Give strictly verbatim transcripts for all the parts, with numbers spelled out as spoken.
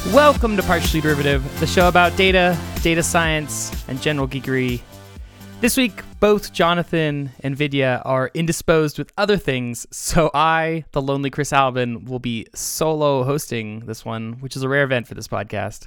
Welcome to Partially Derivative, the show about data, data science, and general geekery. This week, both Jonathan and Vidya are indisposed with other things, so I, the lonely Chris Albin, will be solo hosting this one, which is a rare event for this podcast.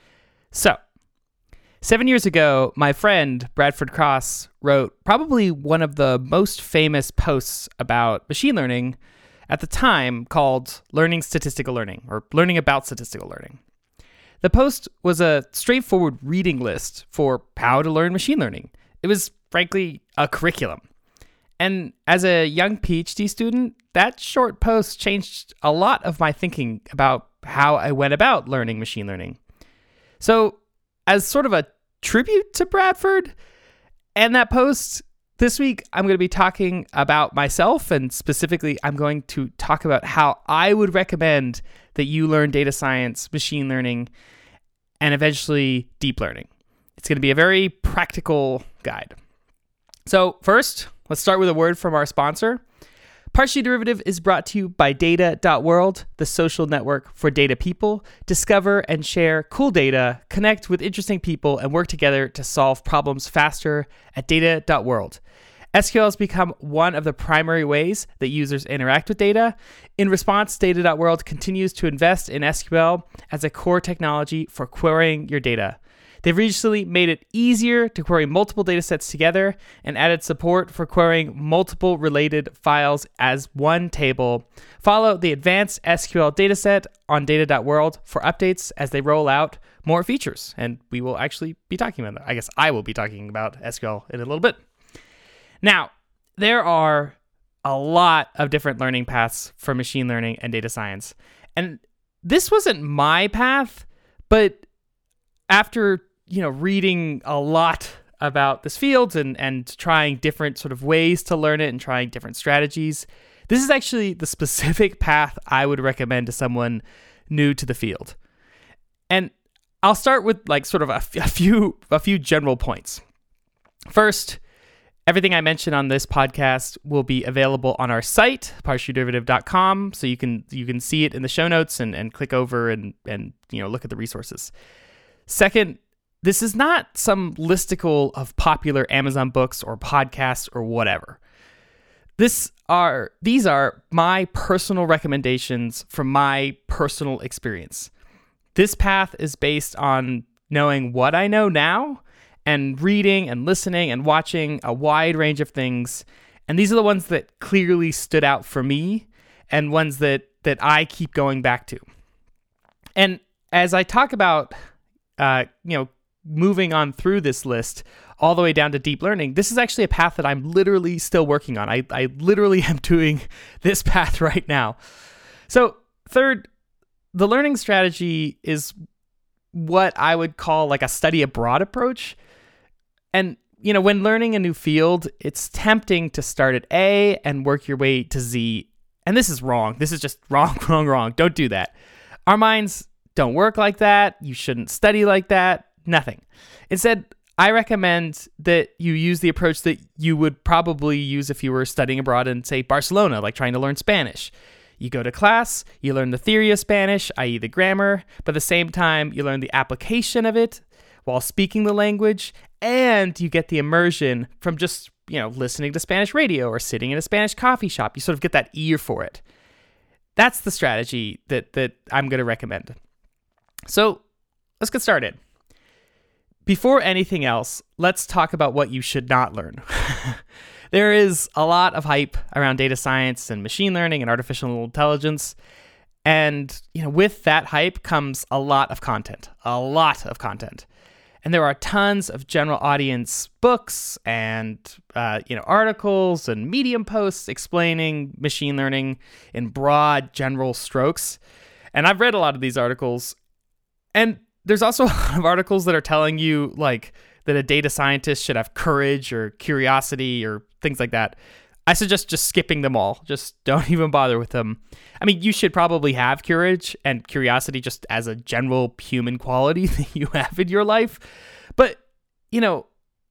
So, seven years ago, my friend Bradford Cross wrote probably one of the most famous posts about machine learning at the time, called Learning Statistical Learning, or Learning About Statistical Learning. The post was a straightforward reading list for how to learn machine learning. It was, frankly, a curriculum. And as a young PhD student, that short post changed a lot of my thinking about how I went about learning machine learning. So, as sort of a tribute to Bradford and that post, this week, I'm going to be talking about myself, and specifically, I'm going to talk about how I would recommend that you learn data science, machine learning, and eventually deep learning. It's going to be a very practical guide. So first, let's start with a word from our sponsor. Partially Derivative is brought to you by data dot world, the social network for data people. Discover and share cool data, connect with interesting people, and work together to solve problems faster at data dot world. S Q L has become one of the primary ways that users interact with data. In response, data dot world continues to invest in S Q L as a core technology for querying your data. They've recently made it easier to query multiple datasets together and added support for querying multiple related files as one table. Follow the advanced S Q L dataset on data dot world for updates as they roll out more features. And we will actually be talking about that. I guess I will be talking about S Q L in a little bit. Now, there are a lot of different learning paths for machine learning and data science. And this wasn't my path, but after you know, reading a lot about this field and, and trying different sort of ways to learn it and trying different strategies, this is actually the specific path I would recommend to someone new to the field. And I'll start with like sort of a, a few a few general points. First, everything I mentioned on this podcast will be available on our site, partially derivative dot com, so you can you can see it in the show notes and, and click over and and you know look at the resources. Second, this is not some listicle of popular Amazon books or podcasts or whatever. This are these are my personal recommendations from my personal experience. This path is based on knowing what I know now and reading and listening and watching a wide range of things. And these are the ones that clearly stood out for me and ones that that I keep going back to. And as I talk about uh, you know, moving on through this list all the way down to deep learning, this is actually a path that I'm literally still working on. I, I literally am doing this path right now. So third, the learning strategy is what I would call like a study abroad approach. And, you know, when learning a new field, it's tempting to start at A and work your way to Z. And this is wrong. This is just wrong, wrong, wrong. Don't do that. Our minds don't work like that. You shouldn't study like that. Nothing. Instead, I recommend that you use the approach that you would probably use if you were studying abroad in, say, Barcelona, like trying to learn Spanish. You go to class, you learn the theory of Spanish, that is the grammar, but at the same time, you learn the application of it while speaking the language, and you get the immersion from just, you know, listening to Spanish radio or sitting in a Spanish coffee shop. You sort of get that ear for it. That's the strategy that that I'm going to recommend. So let's get started. Before anything else, let's talk about what you should not learn. There is a lot of hype around data science and machine learning and artificial intelligence. And, you know, with that hype comes a lot of content, a lot of content. And there are tons of general audience books and, uh, you know, articles and Medium posts explaining machine learning in broad general strokes. And I've read a lot of these articles. And there's also a lot of articles that are telling you like that a data scientist should have courage or curiosity or things like that. I suggest just skipping them all. Just don't even bother with them. I mean, you should probably have courage and curiosity just as a general human quality that you have in your life. But, you know,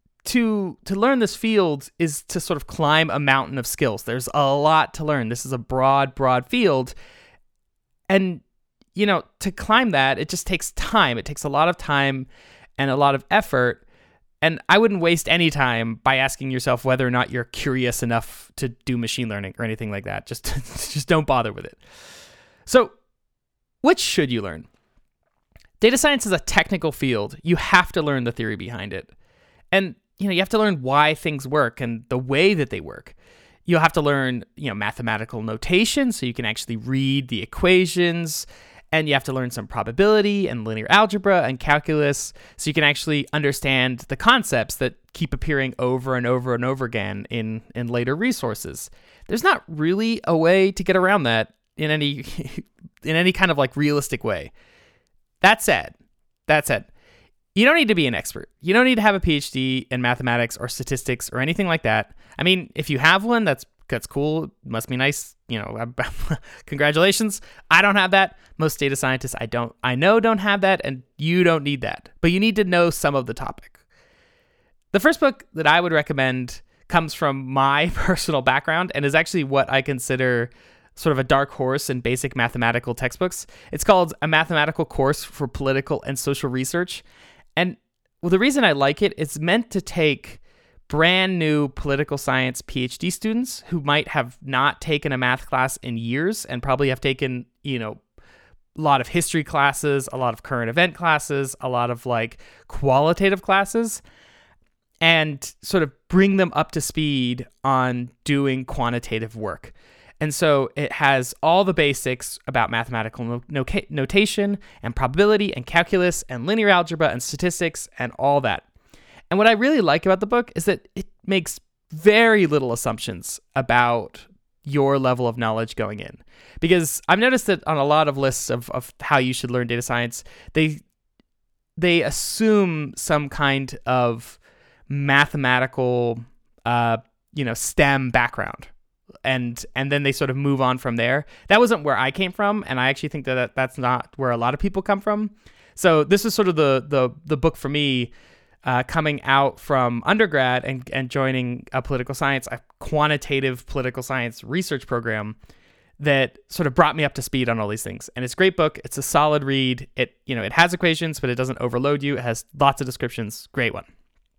to to learn this field is to sort of climb a mountain of skills. There's a lot to learn. This is a broad, broad field. And you know, to climb that, it just takes time. It takes a lot of time and a lot of effort. And I wouldn't waste any time by asking yourself whether or not you're curious enough to do machine learning or anything like that. Just, just don't bother with it. So, which should you learn? Data science is a technical field. You have to learn the theory behind it. And, you know, you have to learn why things work and the way that they work. You'll have to learn, you know, mathematical notation so you can actually read the equations, and you have to learn some probability and linear algebra and calculus so you can actually understand the concepts that keep appearing over and over and over again in, in later resources. There's not really a way to get around that in any in any kind of like realistic way. That said, that said, you don't need to be an expert. You don't need to have a P H D in mathematics or statistics or anything like that. I mean, if you have one, that's that's cool. It must be nice. You know, congratulations. I don't have that. Most data scientists I don't I know don't have that, and you don't need that. But you need to know some of the topic. The first book that I would recommend comes from my personal background and is actually what I consider sort of a dark horse in basic mathematical textbooks. It's called A Mathematical Course for Political and Social Research. And well, the reason I like it, it's meant to take brand new political science P H D students who might have not taken a math class in years and probably have taken, you know, a lot of history classes, a lot of current event classes, a lot of like qualitative classes, and sort of bring them up to speed on doing quantitative work. And so it has all the basics about mathematical no- no- notation and probability and calculus and linear algebra and statistics and all that. And what I really like about the book is that it makes very little assumptions about your level of knowledge going in. Because I've noticed that on a lot of lists of, of how you should learn data science, they they assume some kind of mathematical, uh, you know, STEM background. And and then they sort of move on from there. That wasn't where I came from, and I actually think that that's not where a lot of people come from. So this is sort of the the the book for me, uh, coming out from undergrad and, and joining a political science, a quantitative political science research program that sort of brought me up to speed on all these things. And it's a great book. It's a solid read. It you know it has equations, but it doesn't overload you. It has lots of descriptions. Great one.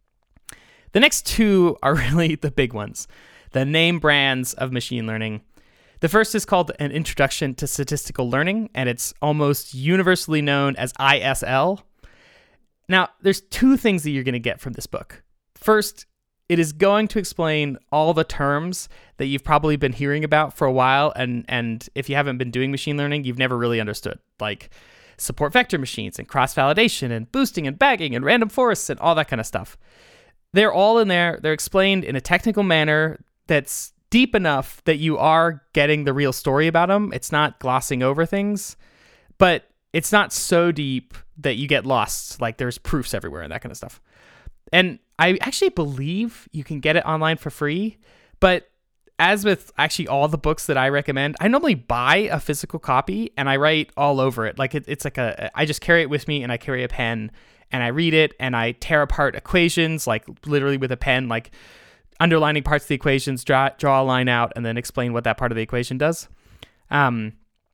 The next two are really the big ones. The name brands of machine learning. The first is called An Introduction to Statistical Learning, and it's almost universally known as I S L. Now, there's two things that you're going to get from this book. First, it is going to explain all the terms that you've probably been hearing about for a while, and, and if you haven't been doing machine learning, you've never really understood, like support vector machines and cross-validation and boosting and bagging and random forests and all that kind of stuff. They're all in there. They're explained in a technical manner that's deep enough that you are getting the real story about them. It's not glossing over things, but it's not so deep that you get lost. Like there's proofs everywhere and that kind of stuff. And I actually believe you can get it online for free, but as with actually all the books that I recommend, I normally buy a physical copy and I write all over it. Like it, it's like a, I just carry it with me and I carry a pen and I read it and I tear apart equations, like literally with a pen, like underlining parts of the equations, draw, draw a line out, and then explain what that part of the equation does. Um,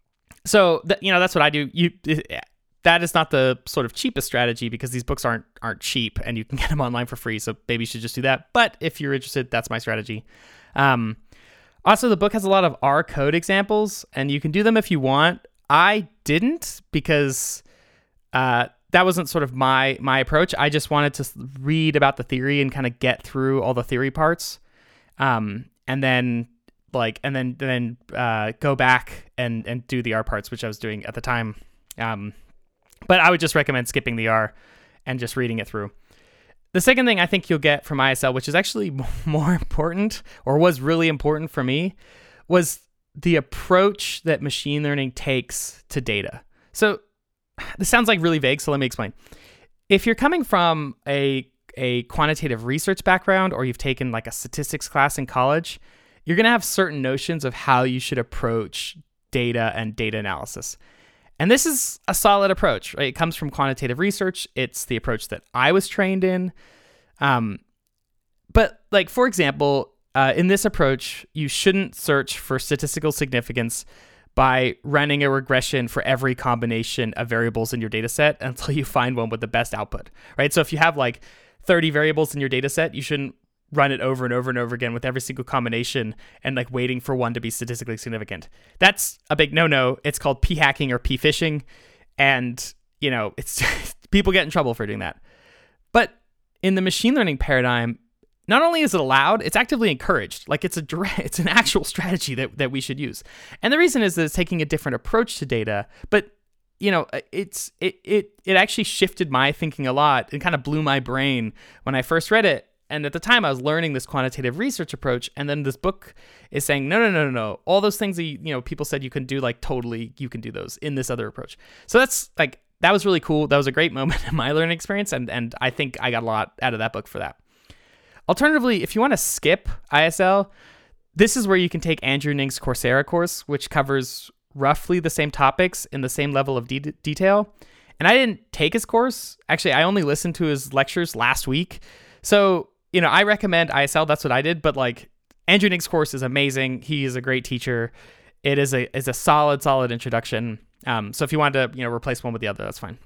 so th- you know that's what I do. You that is not the sort of cheapest strategy because these books aren't aren't cheap, and you can get them online for free. So maybe you should just do that. But if you're interested, that's my strategy. Um, also, the book has a lot of R code examples, and you can do them if you want. I didn't because uh, that wasn't sort of my my approach. I just wanted to read about the theory and kind of get through all the theory parts, um, and then like and then then uh, go back and and do the R parts, which I was doing at the time. Um, but I would just recommend skipping the R and just reading it through. The second thing I think you'll get from I S L, which is actually more important or was really important for me, was the approach that machine learning takes to data. So this sounds like really vague, so let me explain. If you're coming from a a quantitative research background or you've taken like a statistics class in college, you're going to have certain notions of how you should approach data and data analysis. And this is a solid approach, right? It comes from quantitative research. It's the approach that I was trained in. Um, but like, for example, uh, in this approach, you shouldn't search for statistical significance by running a regression for every combination of variables in your data set until you find one with the best output, right? So if you have like thirty variables in your data set, you shouldn't run it over and over and over again with every single combination and like waiting for one to be statistically significant. That's a big no-no. It's called p-hacking or p-phishing. And, you know, it's people get in trouble for doing that. But in the machine learning paradigm, not only is it allowed, it's actively encouraged. Like it's a direct, it's an actual strategy that, that we should use. And the reason is that it's taking a different approach to data, but you know, it's it it it actually shifted my thinking a lot and kind of blew my brain when I first read it. And at the time I was learning this quantitative research approach, and then this book is saying, no, no, no, no, no. All those things that, you, you know, people said you couldn't do, like totally you can do those in this other approach. So that's like, that was really cool. That was a great moment in my learning experience. And, and I think I got a lot out of that book for that. Alternatively, if you want to skip I S L, this is where you can take Andrew Ng's Coursera course, which covers roughly the same topics in the same level of de- detail. And I didn't take his course. Actually, I only listened to his lectures last week. So, you know, I recommend I S L. That's what I did. But like Andrew Ng's course is amazing. He is a great teacher. It is a is a solid, solid introduction. Um, so if you want to, you know, replace one with the other, that's fine.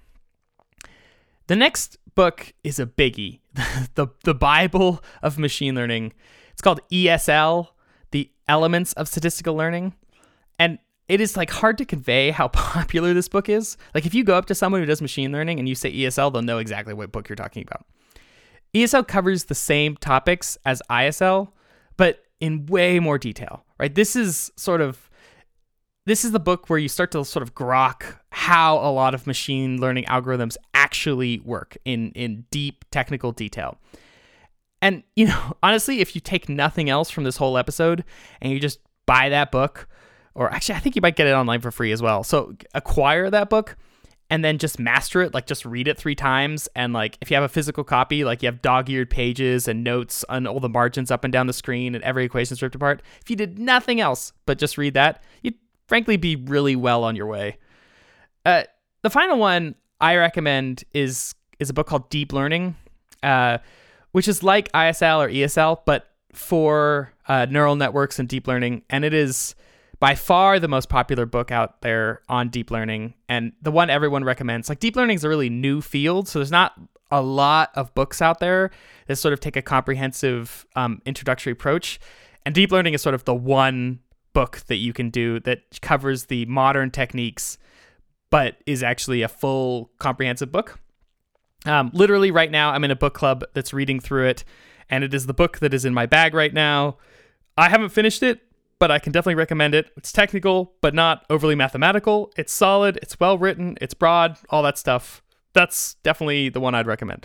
The next book is a biggie, the the Bible of machine learning. It's called E S L, The Elements of Statistical Learning. And it is like hard to convey how popular this book is. Like if you go up to someone who does machine learning and you say E S L, they'll know exactly what book you're talking about. E S L covers the same topics as I S L, but in way more detail, right? This is sort of, this is the book where you start to sort of grok how a lot of machine learning algorithms actually work in, in deep technical detail. And, you know, honestly, if you take nothing else from this whole episode and you just buy that book, or actually, I think you might get it online for free as well. So acquire that book and then just master it, like just read it three times. And like, if you have a physical copy, like you have dog-eared pages and notes on all the margins up and down the screen and every equation stripped apart. If you did nothing else but just read that, you'd frankly be really well on your way. Uh, the final one I recommend is, is a book called Deep Learning, uh, which is like I S L or E S L, but for uh, neural networks and deep learning. And it is by far the most popular book out there on deep learning, and the one everyone recommends. Like, deep learning is a really new field, so there's not a lot of books out there that sort of take a comprehensive um, introductory approach. And deep learning is sort of the one book that you can do that covers the modern techniques, but is actually a full comprehensive book. Um, literally right now, I'm in a book club that's reading through it, and it is the book that is in my bag right now. I haven't finished it, but I can definitely recommend it. It's technical, but not overly mathematical. It's solid, it's well written, it's broad, all that stuff. That's definitely the one I'd recommend.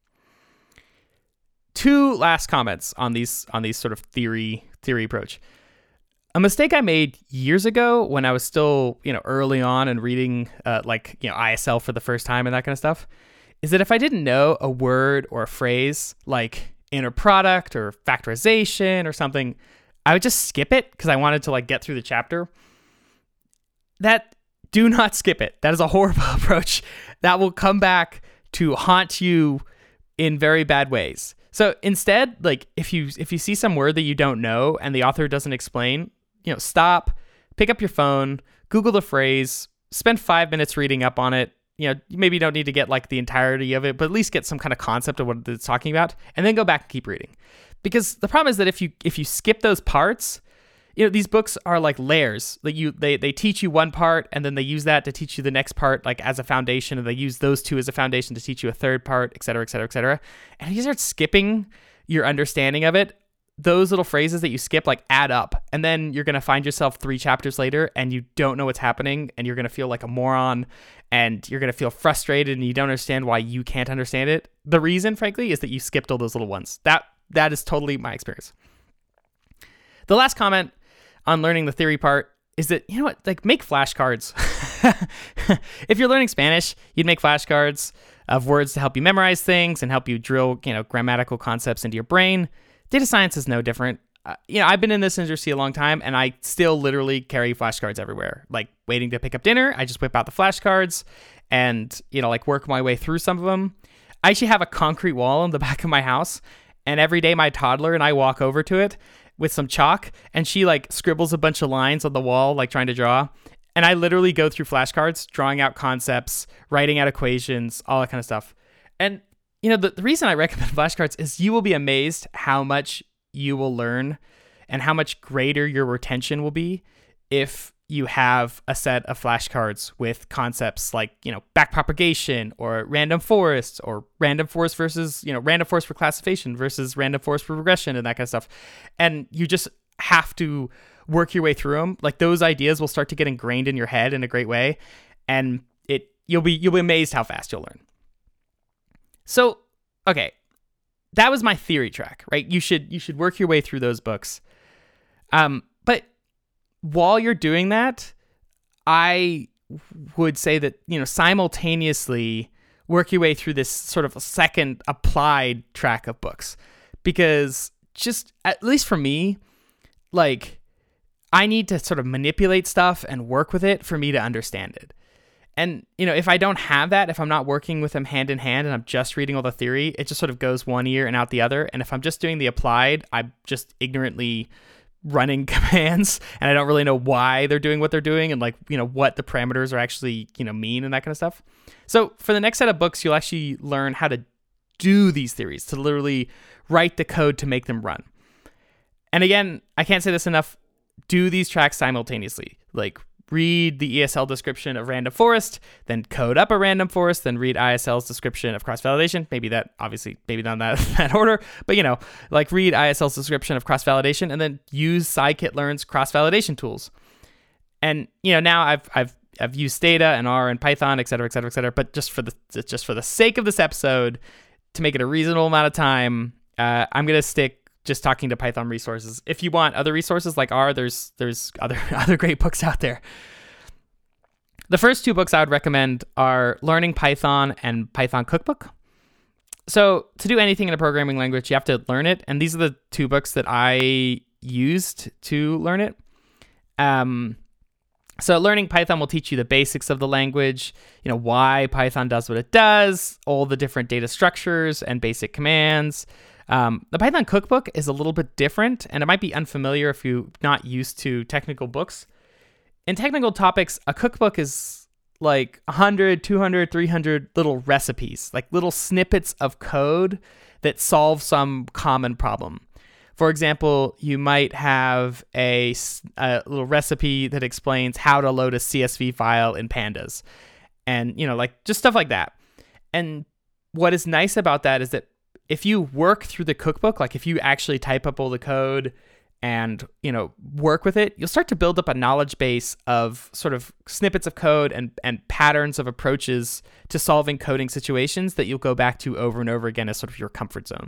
Two last comments on these on these sort of theory theory approach. A mistake I made years ago when I was still, you know, early on and reading uh, like, you know, I S L for the first time and that kind of stuff, is that if I didn't know a word or a phrase like inner product or factorization or something, I would just skip it because I wanted to like get through the chapter. That, do not skip it. That is a horrible approach that will come back to haunt you in very bad ways. So instead, like if you if you see some word that you don't know and the author doesn't explain, you know, stop, pick up your phone, Google the phrase, spend five minutes reading up on it. You know, maybe you don't need to get like the entirety of it, but at least get some kind of concept of what it's talking about, and then go back and keep reading. Because the problem is that if you if you skip those parts, you know, these books are like layers. Like you, they they teach you one part, and then they use that to teach you the next part, like as a foundation, and they use those two as a foundation to teach you a third part, et cetera, et cetera, et cetera. And if you start skipping your understanding of it, those little phrases that you skip like add up, and then you're gonna find yourself three chapters later, and you don't know what's happening, and you're gonna feel like a moron, and you're gonna feel frustrated, and you don't understand why you can't understand it. The reason, frankly, is that you skipped all those little ones. That that is totally my experience. The last comment on learning the theory part is that, you know what, like make flashcards. If you're learning Spanish, you'd make flashcards of words to help you memorize things and help you drill, you know, grammatical concepts into your brain. Data science is no different. Uh, you know, I've been in this industry a long time, and I still literally carry flashcards everywhere. Like waiting to pick up dinner, I just whip out the flashcards and, you know, like work my way through some of them. I actually have a concrete wall in the back of my house, and every day my toddler and I walk over to it with some chalk, and she like scribbles a bunch of lines on the wall, like trying to draw. And I literally go through flashcards, drawing out concepts, writing out equations, all that kind of stuff. And, you know, the, the reason I recommend flashcards is you will be amazed how much you will learn and how much greater your retention will be if you have a set of flashcards with concepts like, you know, backpropagation or random forests or random forest versus, you know, random forest for classification versus random forest for regression and that kind of stuff. And you just have to work your way through them. Like those ideas will start to get ingrained in your head in a great way. And it you'll be you'll be amazed how fast you'll learn. So, okay. That was my theory track, right? You should you should work your way through those books. Um, but while you're doing that, I would say that, you know, simultaneously work your way through this sort of second applied track of books. Because just, at least for me, like, I need to sort of manipulate stuff and work with it for me to understand it. And, you know, if I don't have that, if I'm not working with them hand in hand and I'm just reading all the theory, it just sort of goes one ear and out the other. And if I'm just doing the applied, I'm just ignorantly running commands and I don't really know why they're doing what they're doing and like, you know, what the parameters are actually, you know, mean and that kind of stuff. So for the next set of books, you'll actually learn how to do these theories, to literally write the code to make them run. And again, I can't say this enough, do these tracks simultaneously. Like read the E S L description of random forest, then code up a random forest, then read I S L's description of cross-validation. Maybe that, obviously, maybe not in that, that order, but you know, like read I S L's description of cross-validation and then use scikit-learn's cross-validation tools. And, you know, now I've, I've, I've used Stata and R and Python, et cetera, et cetera, et cetera, but just for the, just for the sake of this episode, to make it a reasonable amount of time, uh, I'm going to stick just talking to Python resources. If you want other resources like R, there's there's other other great books out there. The first two books I would recommend are Learning Python and Python Cookbook. So to do anything in a programming language, you have to learn it. And these are the two books that I used to learn it. Um, so Learning Python will teach you the basics of the language, you know, why Python does what it does, all the different data structures and basic commands. Um, the Python Cookbook is a little bit different, and it might be unfamiliar if you're not used to technical books. In technical topics, a cookbook is like one hundred, two hundred, three hundred little recipes, like little snippets of code that solve some common problem. For example, you might have a, a little recipe that explains how to load a C S V file in Pandas, and, you know, like just stuff like that. And what is nice about that is that if you work through the cookbook, like if you actually type up all the code and, you know, work with it, you'll start to build up a knowledge base of sort of snippets of code and, and patterns of approaches to solving coding situations that you'll go back to over and over again as sort of your comfort zone.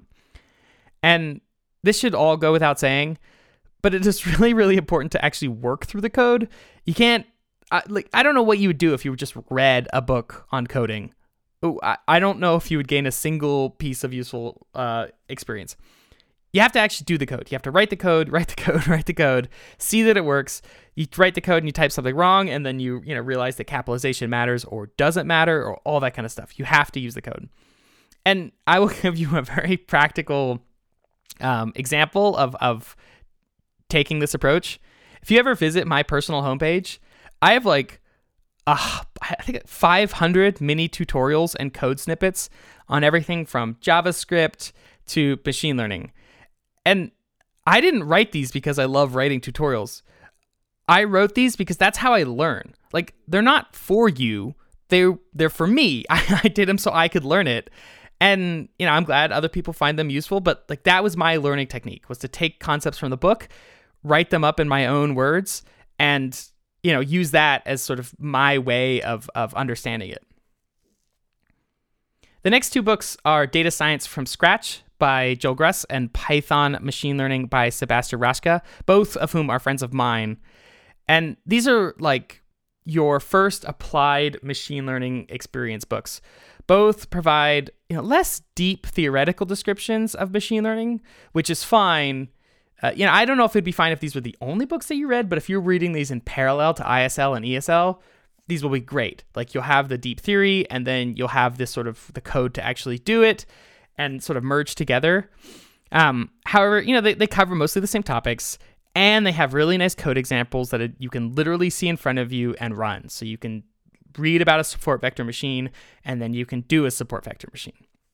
And this should all go without saying, but it is really, really important to actually work through the code. You can't, I, like, I don't know what you would do if you just read a book on coding. Ooh, I, I don't know if you would gain a single piece of useful uh, experience. You have to actually do the code. You have to write the code, write the code, write the code, see that it works. You write the code and you type something wrong, and then you you know realize that capitalization matters or doesn't matter or all that kind of stuff. You have to use the code. And I will give you a very practical um, example of, of taking this approach. If you ever visit my personal homepage, I have like Uh, I think five hundred mini tutorials and code snippets on everything from JavaScript to machine learning. And I didn't write these because I love writing tutorials. I wrote these because that's how I learn. Like, they're not for you. They're, they're for me. I, I did them so I could learn it. And, you know, I'm glad other people find them useful, but like that was my learning technique, was to take concepts from the book, write them up in my own words, and you know, use that as sort of my way of, of understanding it. The next two books are Data Science from Scratch by Joel Gruss and Python Machine Learning by Sebastian Raschke, both of whom are friends of mine. And these are like your first applied machine learning experience books. Both provide, you know, less deep theoretical descriptions of machine learning, which is fine. Uh, you know, I don't know if it'd be fine if these were the only books that you read, but if you're reading these in parallel to I S L and E S L, these will be great. Like, you'll have the deep theory, and then you'll have this sort of the code to actually do it and sort of merge together. Um, however, you know, they, they cover mostly the same topics, And they have really nice code examples that you can literally see in front of you and run. So you can read about a support vector machine, and then you can do a support vector machine.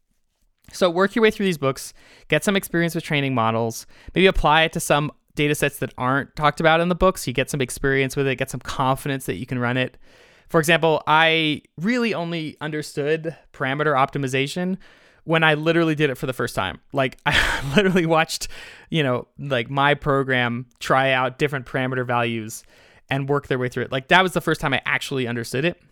So work your way through these books, get some experience with training models, maybe apply it to some data sets that aren't talked about in the books. You get some experience with it, get some confidence that you can run it. For example, I really only understood parameter optimization when I literally did it for the first time. Like I literally watched, you know, like my program try out different parameter values and work their way through it. Like that was the first time I actually understood it.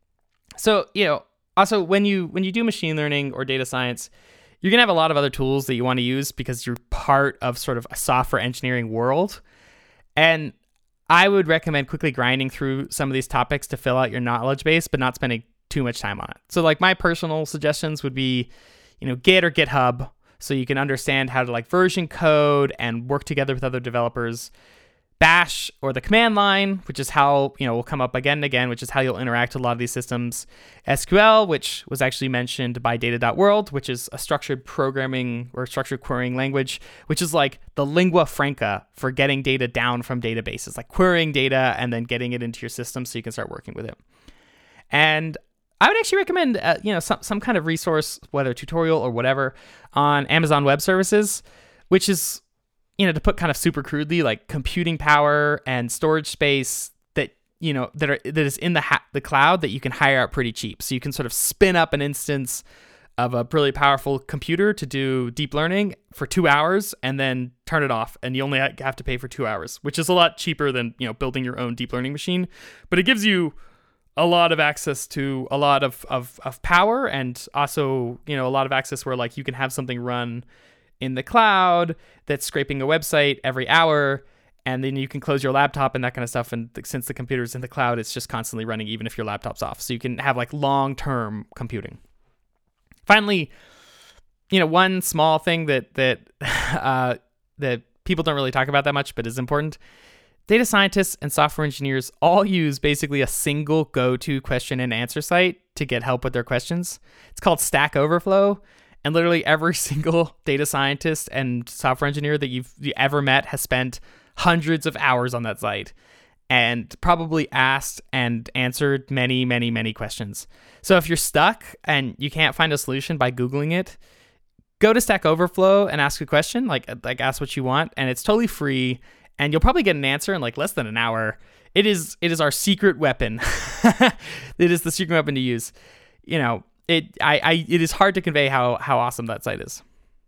So, you know, also when you when you do machine learning or data science, you're going to have a lot of other tools that you want to use because you're part of sort of a software engineering world. And I would recommend quickly grinding through some of these topics to fill out your knowledge base, but not spending too much time on it. So like my personal suggestions would be, you know, Git or GitHub, so you can understand how to like version code and work together with other developers. Bash or the command line, which is how, you know, will come up again and again, which is how you'll interact with a lot of these systems. S Q L, which was actually mentioned by data dot world, which is a structured programming or structured querying language, which is like the lingua franca for getting data down from databases, like querying data and then getting it into your system so you can start working with it. And I would actually recommend, uh, you know, some, some kind of resource, whether tutorial or whatever, on Amazon Web Services, which is, you know, to put kind of super crudely, like computing power and storage space that, you know, that are that is in the ha- the cloud that you can hire out pretty cheap. So you can sort of spin up an instance of a really powerful computer to do deep learning for two hours and then turn it off, and you only have to pay for two hours, which is a lot cheaper than, you know, building your own deep learning machine. But it gives you a lot of access to a lot of of, of power, and also, you know, a lot of access where like you can have something run in the cloud that's scraping a website every hour, and then you can close your laptop and that kind of stuff. And th- since the computer's in the cloud, it's just constantly running even if your laptop's off. So you can have like long-term computing. Finally, you know, one small thing that that uh, that people don't really talk about that much, but is important. Data scientists and software engineers all use basically a single go-to question and answer site to get help with their questions. It's called Stack Overflow. And literally every single data scientist and software engineer that you've you ever met has spent hundreds of hours on that site and probably asked and answered many, many, many questions. So if you're stuck and you can't find a solution by Googling it, go to Stack Overflow and ask a question, like, like ask what you want, and it's totally free, and you'll probably get an answer in like less than an hour. It is it is our secret weapon. It is the secret weapon to use. You know, It I, I it is hard to convey how how awesome that site is.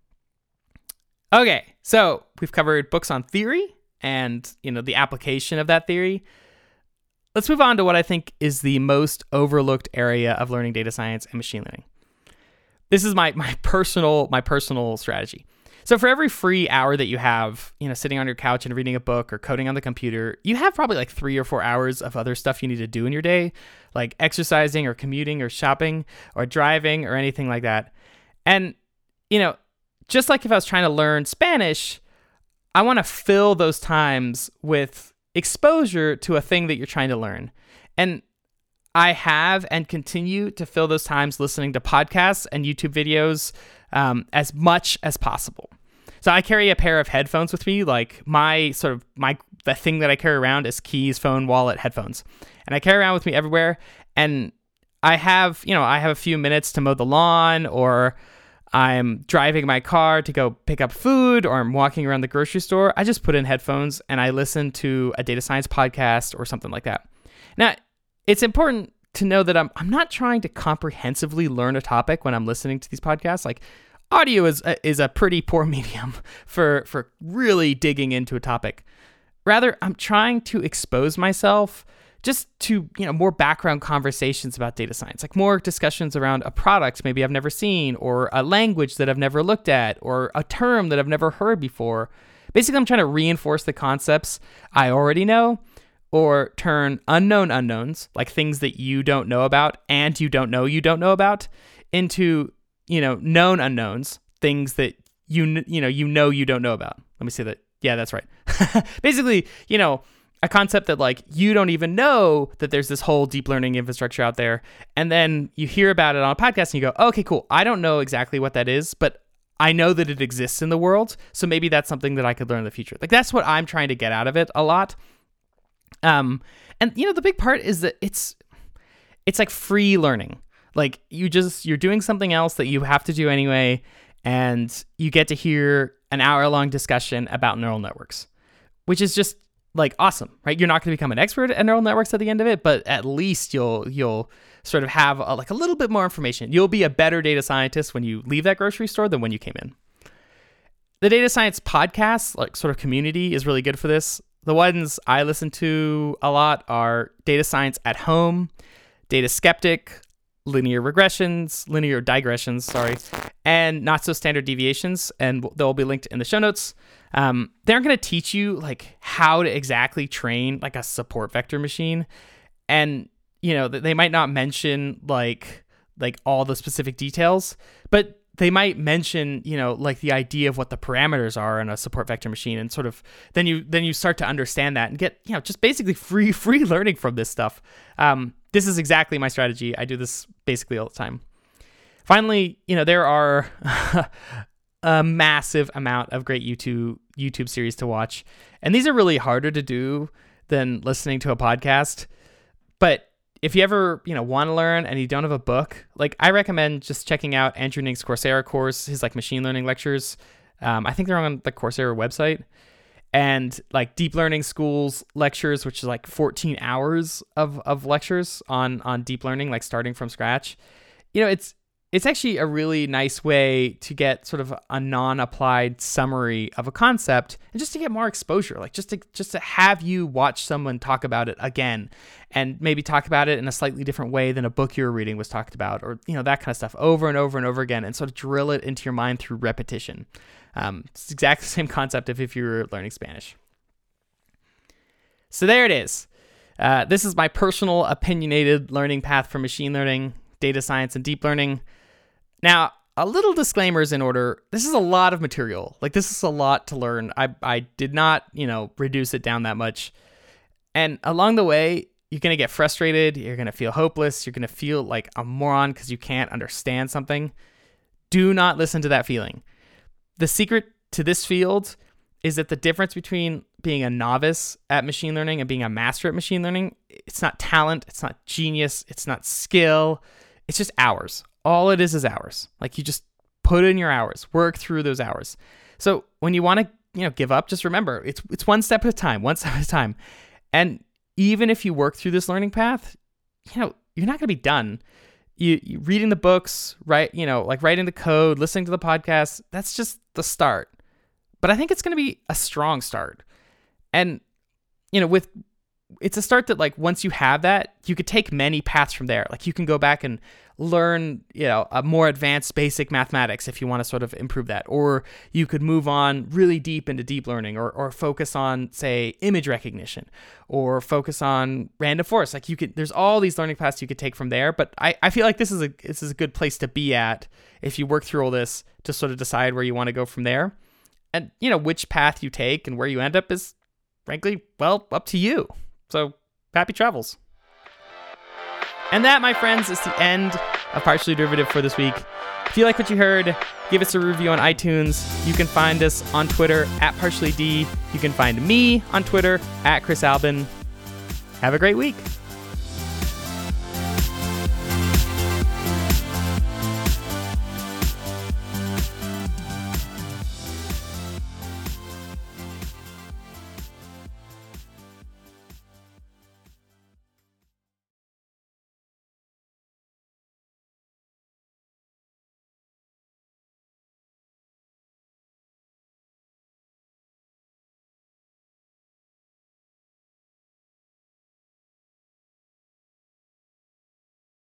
Okay, so we've covered books on theory and, you know, the application of that theory. Let's move on to what I think is the most overlooked area of learning data science and machine learning. This is my my personal my personal strategy. So for every free hour that you have, you know, sitting on your couch and reading a book or coding on the computer, you have probably like three or four hours of other stuff you need to do in your day, like exercising or commuting or shopping or driving or anything like that. And, you know, just like if I was trying to learn Spanish, I want to fill those times with exposure to a thing that you're trying to learn. And I have and continue to fill those times listening to podcasts and YouTube videos um, as much as possible. So I carry a pair of headphones with me, like my sort of my the thing that I carry around is keys, phone, wallet, headphones, and I carry around with me everywhere. And I have, you know, I have a few minutes to mow the lawn, or I'm driving my car to go pick up food, or I'm walking around the grocery store. I just put in headphones and I listen to a data science podcast or something like that. Now, it's important to know that I'm I'm not trying to comprehensively learn a topic when I'm listening to these podcasts. Like, audio is a, is a pretty poor medium for for really digging into a topic. Rather, I'm trying to expose myself just to, you know, more background conversations about data science, like more discussions around a product maybe I've never seen, or a language that I've never looked at, or a term that I've never heard before. Basically, I'm trying to reinforce the concepts I already know, or turn unknown unknowns, like things that you don't know about and you don't know you don't know about, into, you know, known unknowns, things that you you know you know you don't know about. Let me say that. Yeah, that's right. Basically, you know, a concept that like you don't even know that there's this whole deep learning infrastructure out there, and then you hear about it on a podcast and you go, okay, cool. I don't know exactly what that is, but I know that it exists in the world, so maybe that's something that I could learn in the future. Like that's what I'm trying to get out of it a lot. Um, and you know, the big part is that it's it's like free learning. Like you just you're doing something else that you have to do anyway, and you get to hear an hour long discussion about neural networks, which is just like awesome, right? You're not going to become an expert at neural networks at the end of it, but at least you'll you'll sort of have a, like a little bit more information. You'll be a better data scientist when you leave that grocery store than when you came in. The data science podcast, like sort of community, is really good for this. The ones I listen to a lot are Data Science at Home, Data Skeptic, Linear Regressions, Linear Digressions, sorry, and Not So Standard Deviations, and they'll be linked in the show notes. Um, they're going to teach you like how to exactly train like a support vector machine, and you know they might not mention like like all the specific details, but they might mention, you know, like the idea of what the parameters are in a support vector machine, and sort of then you then you start to understand that and get, you know, just basically free free learning from this stuff. Um, this is exactly my strategy. I do this basically all the time. Finally, you know, there are a massive amount of great YouTube YouTube series to watch, and these are really harder to do than listening to a podcast. But if you ever, you know, want to learn and you don't have a book, like I recommend just checking out Andrew Ng's Coursera course, his like machine learning lectures. Um, I think they're on the Coursera website. And like Deep Learning School's lectures, which is like fourteen hours of, of lectures on, on deep learning, like starting from scratch. You know, it's it's actually a really nice way to get sort of a non-applied summary of a concept, and just to get more exposure, like just to just to have you watch someone talk about it again, and maybe talk about it in a slightly different way than a book you were reading was talked about, or you know, that kind of stuff over and over and over again, and sort of drill it into your mind through repetition. Um, it's exactly the same concept of if you were learning Spanish. So there it is. Uh, this is my personal opinionated learning path for machine learning, data science, and deep learning. Now, a little disclaimer is in order. This is a lot of material. Like, this is a lot to learn. I, I did not, you know, reduce it down that much. And along the way, you're going to get frustrated. You're going to feel hopeless. You're going to feel like a moron because you can't understand something. Do not listen to that feeling. The secret to this field is that the difference between being a novice at machine learning and being a master at machine learning, it's not talent. It's not genius. It's not skill. It's just hours. All it is is hours. Like, you just put in your hours, work through those hours. So when you want to, you know, give up, just remember it's it's one step at a time, one step at a time. And even if you work through this learning path, you know, you're not going to be done. You, you reading the books, right? You know, like writing the code, listening to the podcast. That's just the start. But I think it's going to be a strong start. And you know, with it's a start that, like, once you have that, you could take many paths from there. Like, you can go back and learn, you know, a more advanced basic mathematics if you want to sort of improve that. Or you could move on really deep into deep learning, or or focus on, say, image recognition, or focus on random forest. Like, you could, there's all these learning paths you could take from there. But I, I feel like this is a this is a good place to be at if you work through all this to sort of decide where you want to go from there. And, you know, which path you take and where you end up is, frankly, well, up to you. So, happy travels. And that, my friends, is the end of Partially Derivative for this week. If you like what you heard, give us a review on iTunes. You can find us on Twitter at PartiallyD. You can find me on Twitter at Chris Albin. Have a great week.